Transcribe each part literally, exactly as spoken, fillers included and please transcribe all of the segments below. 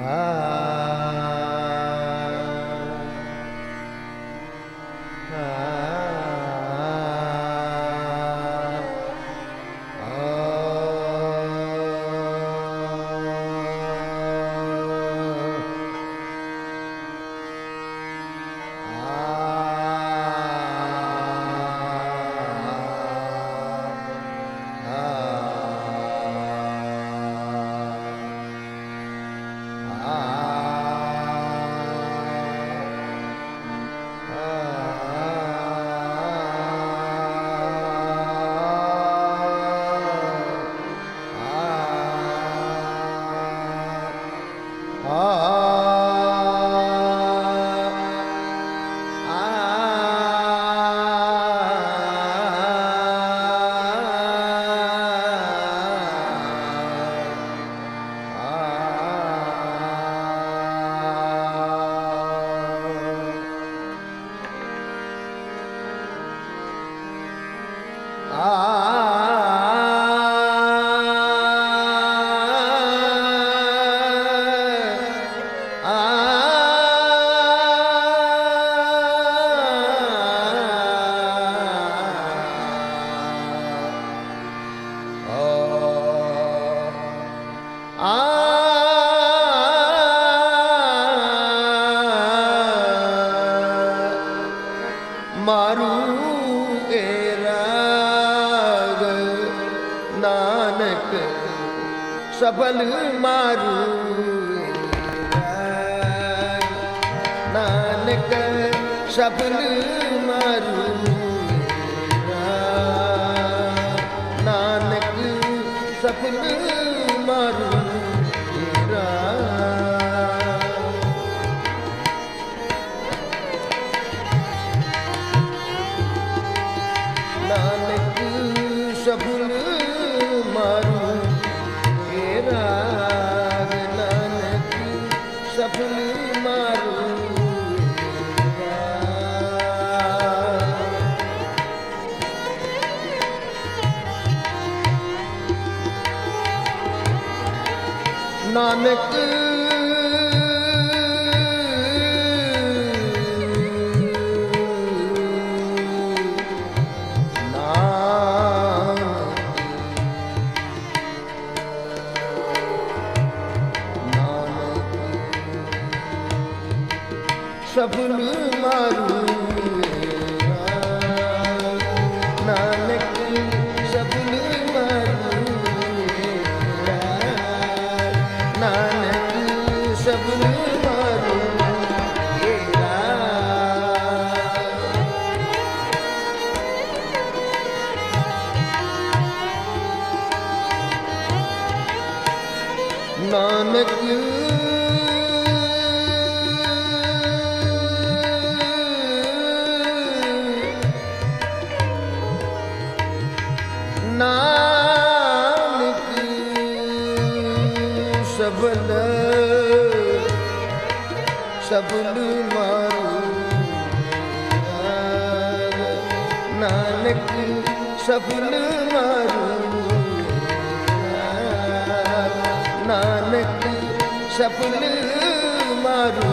मारू ए राग नानक सफल मारू राग नानक सफल मारू राग नानक सफल मारू राग नानक सफल मारू हे राग नानक सफल मारू नानक सफल मारू नानक सफल मारू नानक सफल मारू नानक नानक सफल सफल मारू नानक सफल मारू नानक सफल मारू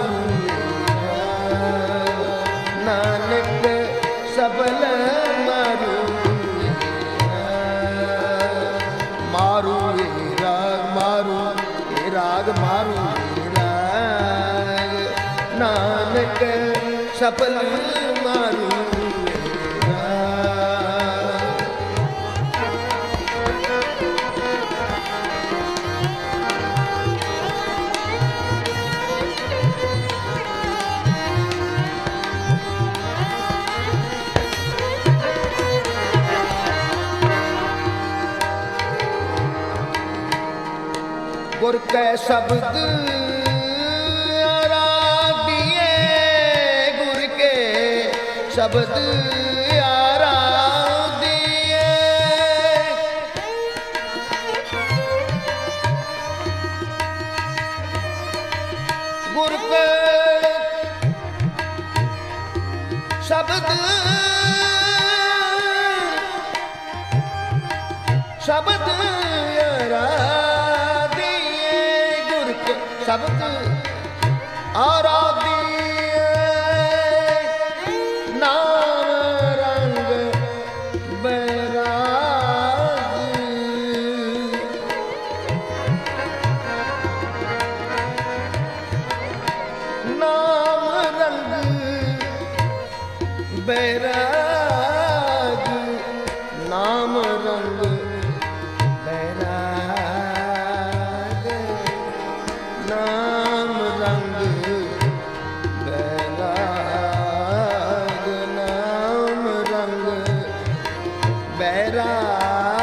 नानक सफल मारू मारू हे राग मारू हे राग मारू हे राग नानक सफल मारू गुर कै शब्द आराधिए गुर के शब्द आराधिए गुर के शब्द शब्द आरा ਸ਼ਬਦ ਆਰਾਧੀਏ ਨਾਮ ਰੰਗ ਬੈਰਾਗ ਨਾਮ ਰੰਗ ਬੈਰਾਗ ਨਾਮ ਰੰਗ ਬੈਰਾਗ ਨਾਮ ਰੰਗ ਬੈਰਾਗ ਨਾਮ ਰੰਗ ਬੈਰਾਗ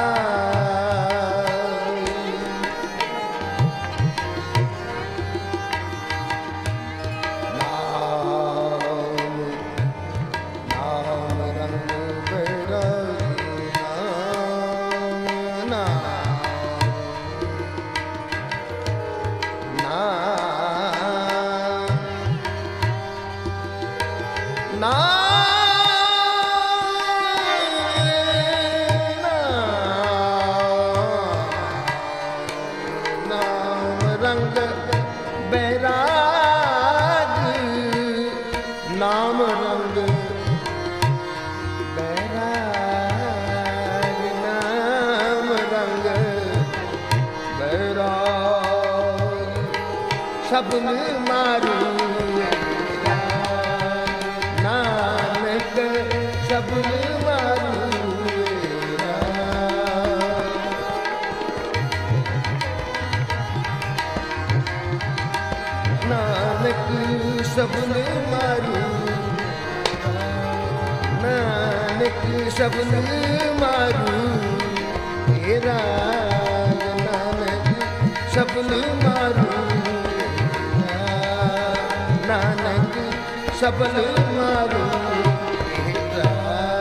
ਨਾਮ ਰੰਗ ਬੈਰਾਗ ਨਾਮ ਰੰਗ ਬੈਰਾਗ ਸ਼ਬਦ ਮਾਰੂ ਨਾਨਕ ਸ਼ਬਦ ਮਾਰੂ ਨਾਨਕ ਸ਼ਬਦ ਮਾਰੂ ਨਾਨਕ ਸ਼ਬਦ ਮਾਰੂ ਤੇਰਾ ਨਾਨਕ ਸ਼ਬਦ ਮਾਰੂ ਨਾਨਕ ਸ਼ਬਦ ਮਾਰੂ ਤੇਰਾ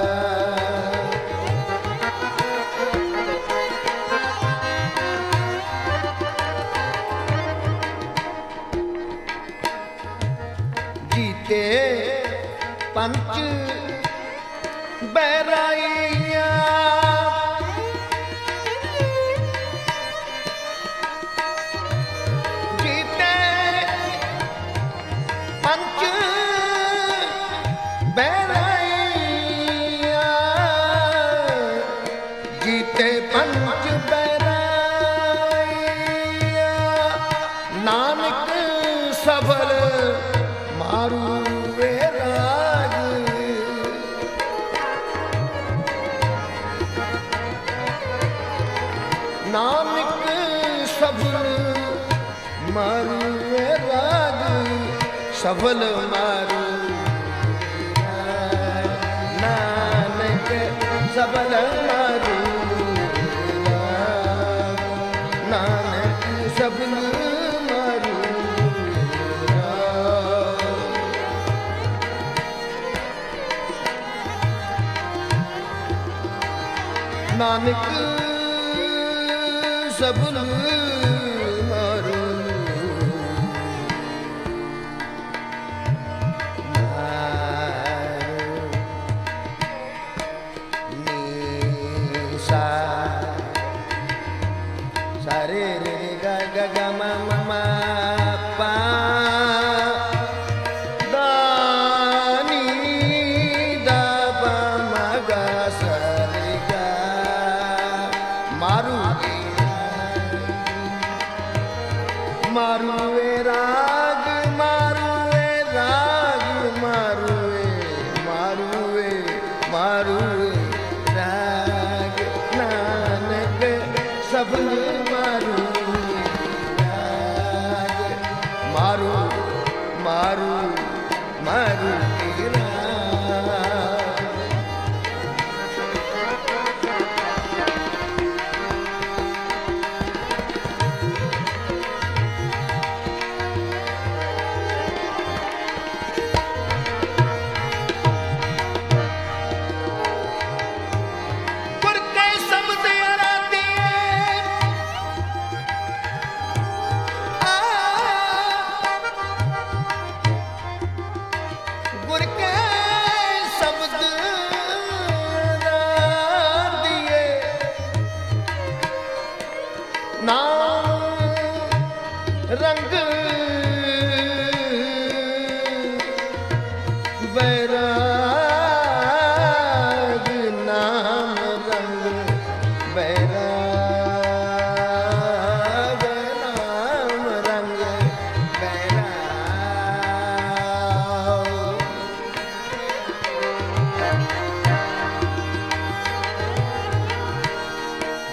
ਜੀਤੇ ਪੰਚ ਬੈਰਾਈਆਂ ਜੀਤੇ ਪੰਚ ਬੈਰਾਈਆਂ ਜੀਤੇ ਪੰਚ ਬੈਰਾਈਆਂ ਨਾਨਕ ਸਫਲ ਮਾਰੂ ਵੇ ਰਾਜ ਨਾਨਕ ਸਫਲ ਮਾਰੂ ਵੇ ਰਾਜ ਸਫਲ ਮਾਰੂ ਨਾਨਕ ਸਫਲ ਮਾਰੂ ਨਾਨਕ ਸਫਲ ਮਾਰੂ ਨਾਨਕ ਸਬਲ ਮਾਰੂ ਨੀ ਸਾ ਸਾਰੇ ਰੇ ਗ ਗ ਗ ਮ ਮ ਮ ਪਾ ਦਾ ਨੀ ਦਾ ਪ ਮ ਗ ਸਾ ਮਾਰੂਏ ਰਾਗ ਮਾਰੂਏ ਰਾਗ ਮਾਰੂਏ ਮਾਰੂਏ ਮਾਰੂਏ ਰਾਗ ਨਾਨਕ ਸਬਲ ਮਾਰੂ ਰਾਗ ਮਾਰੂ ਮਾਰੂ ਮਾਰੂ ਤੇਰਾ ਨਾਮ ਰੰਗ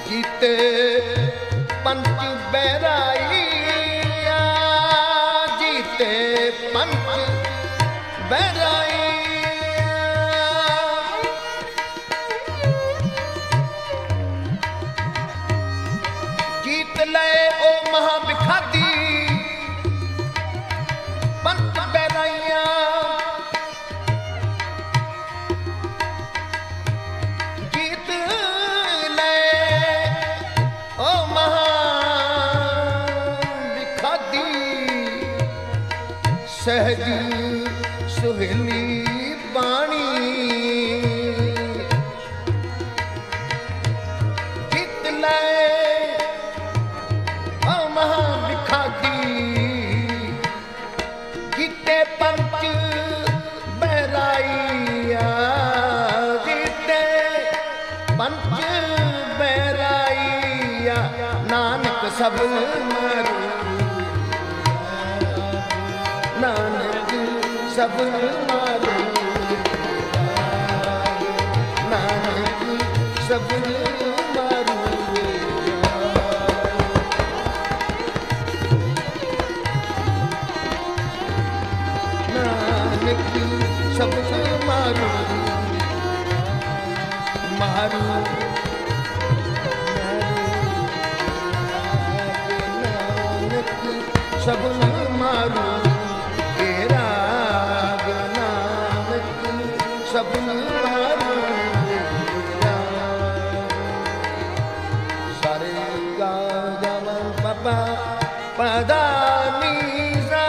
ਕੀਤੇ ਪੰਚ ਬਹਿਰਾਈਆ, ਜੀਤੇ ਪੰਚ ਬਹਿਰਾਈਆ। ਜੀਤ ਲਏ ਉਹ ਮਹਾ ਬਿਖਾਦੀ ਪੰਚ ਬਹਿਰਾਈਆ। ਜੀਤ ਲਏ ਉਹ ਮਹਾ ਬਿਖਾਦੀ, ਸਹਿਜ ਸੁਹੇਲੀ ਬਾਣੀ। ਜਿਤ ਲਏ ਉਹ ਮਹਾ ਬਿਖਾਦੀ, ਕੀਤੇ ਪੰਚ ਬਹਿਰਾਈਆ। ਕੀਤੇ ਪੰਚ ਬਹਿਰਾਈਆ, ਨਾਨਕ ਸਭ ਮਾਰੂ, ਨਾਨਕ ਸਭ ਮਾਰੂ, ਨਾਨਕ ਸਭ ਮਾਰੂ। ਨਾਨਕ ਸਭ ਮਾਰੂ, ਮਾਰੂ ਨਾਨਕ ਸਭ ਮਾਰੂ। ਤੇਰਾ ਨਾਨਕ ਸਭ ਮਾਰੂ। ਸਾਰੇ ਗਾ ਗਮ ਪਪਾ ਪਦਾ ਨੀ ਸਾ,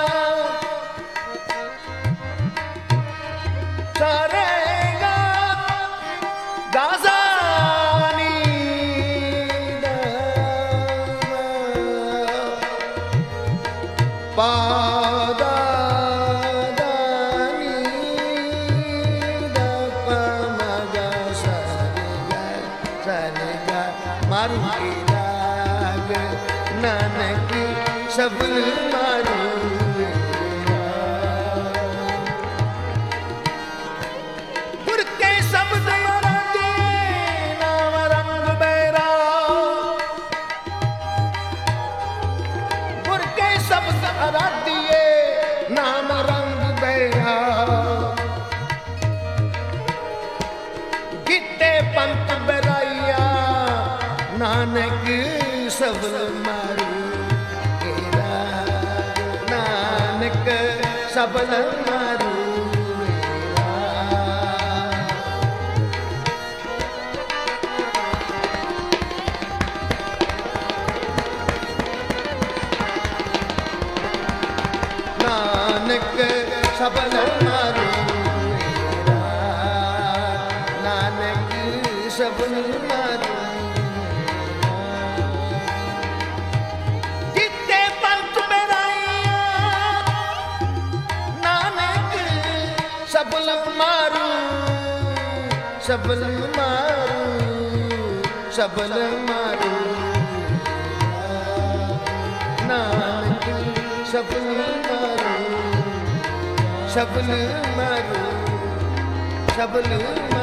ਸਾਰੇ ਗਾ ਗਾਜ਼ਾ ਨੀ ਦਾ ਪਾਦਾ ਦਾਨੀ ਦਾ ਪਮਗਾ ਸਰਗਾ ਸਰਗਾ ਮਾਰੂ। ਕੇ ਰਾਗ ਨਾਨਕ ਸਭ ਮਾਰੂ। ਗੁਰ ਕੇ ਸ਼ਬਦ ਅਰਾਧੇ ਨਾਮ ਰੰਗ ਬੈਰਾ, ਗੁਰ ਕੇ ਸ਼ਬਦ ਅਰਾਧੀਏ ਨਾਮ ਰੰਗ ਬੈਰਾ। ਕੀਤੇ ਪੰਥ ਬਹਿਰਾਈਆ, ਨਾਨਕ ਸਬਲ ਮਾਰੂ। ਤੇਰਾ ਨਾਨਕ ਸਬਲ ਮਾਰੂ। ਨਾਨਕ ਸਬਲ ਮਾਰੂ, ਨਾਨਕ ਸਬਲ ਮਾਰੂ। ਕੀਤੇ ਪੰਥ ਬਹਿਰਾਈਆ, ਨਾਨਕ ਸਬਲ ਮਾਰੂ। ਸਬਲ ਮਾਰੂ, ਸਬਲ ਮਾਰੂ। ਨਾਨਕ ਸਬਲ ਮਾਰੂ, ਸਬਲ ਮਾਰੂ, ਸਬਲ ਮਾਰੂ।